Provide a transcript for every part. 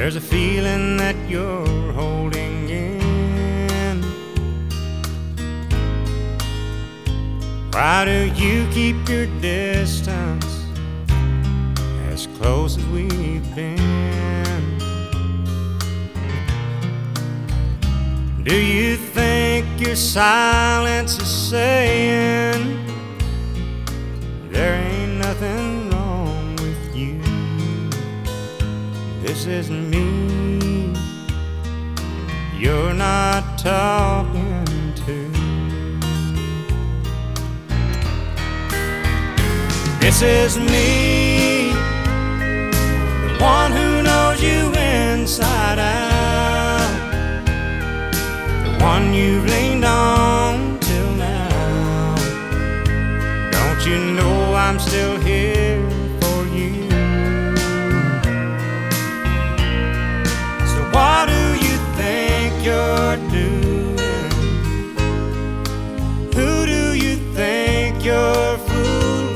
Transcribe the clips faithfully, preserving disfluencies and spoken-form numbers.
There's a feeling that you're holding in. Why do you keep your distance as close as we've been? Do you think your silence is saying there ain't nothing wrong with you? This is me you're not talking to. This is me, the one who knows you inside out, the one you've leaned on till now. Don't you know I'm still here for you? So what do you think you're doing? Who do you think you're fooling?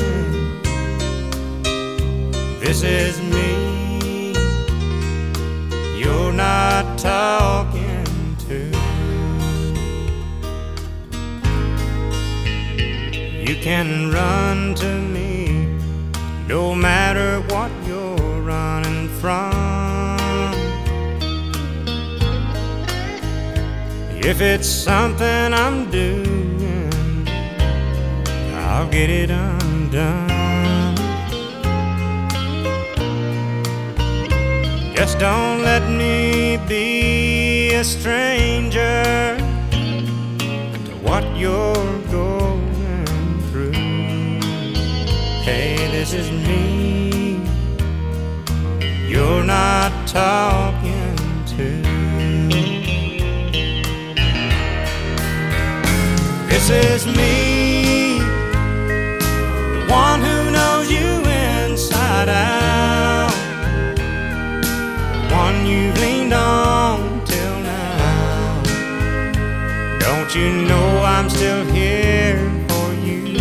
This is me you're not talking to. You can run to me no matter what you're running from. If it's something I'm doing, I'll get it undone. Just don't let me be a stranger to what you're going through. Hey, this is me you're not talking to. This is me, the one who knows you inside out, the one you've leaned on till now. Don't you know I'm still here for you?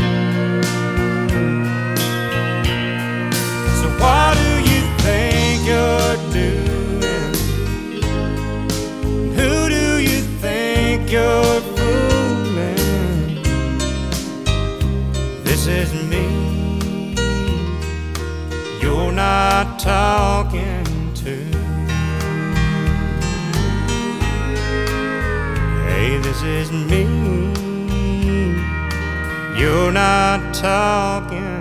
So what do you think you're doing? Who do you think you're fooling? This is me you're not talking to. Hey, this is me you're not talking